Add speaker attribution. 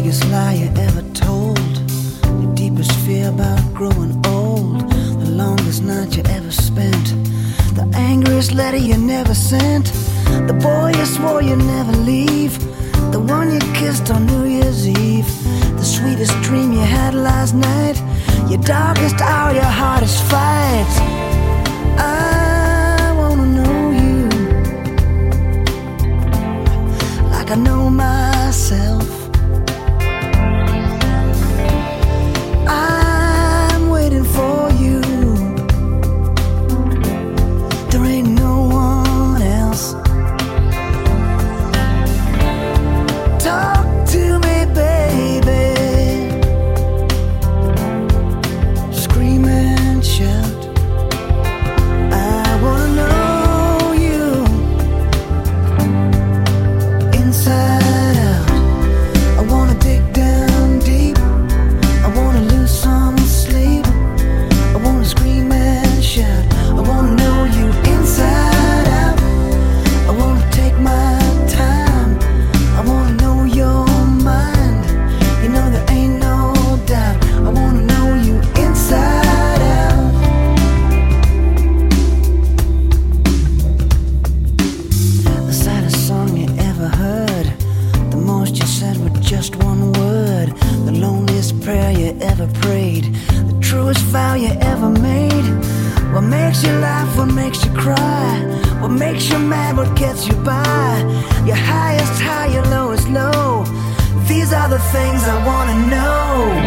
Speaker 1: biggest lie you ever told, your deepest fear about growing old, the longest night you ever spent, the angriest letter you never sent, the boy you swore you'd never leave, the one you kissed on New Year's Eve, the sweetest dream you had last night, your darkest hour, your hardest fight. I wanna know you like I know myself. I'm waiting for you. There ain't no one else. Talk to me, baby. Scream and shout. I wanna know you inside out. I wanna dig down deep. I wanna lose some sleep. I wanna scream and shout. I wanna know you inside out. I wanna take my time. I wanna know your mind. You know there ain't no doubt. I wanna know you inside out. The saddest song you ever heard, the most you said with just one word, the loneliest prayer you ever prayed, the truest vow you ever made. What makes you laugh, what makes you cry, what makes you mad, what gets you by, your highest high, your lowest low. These are the things I wanna know.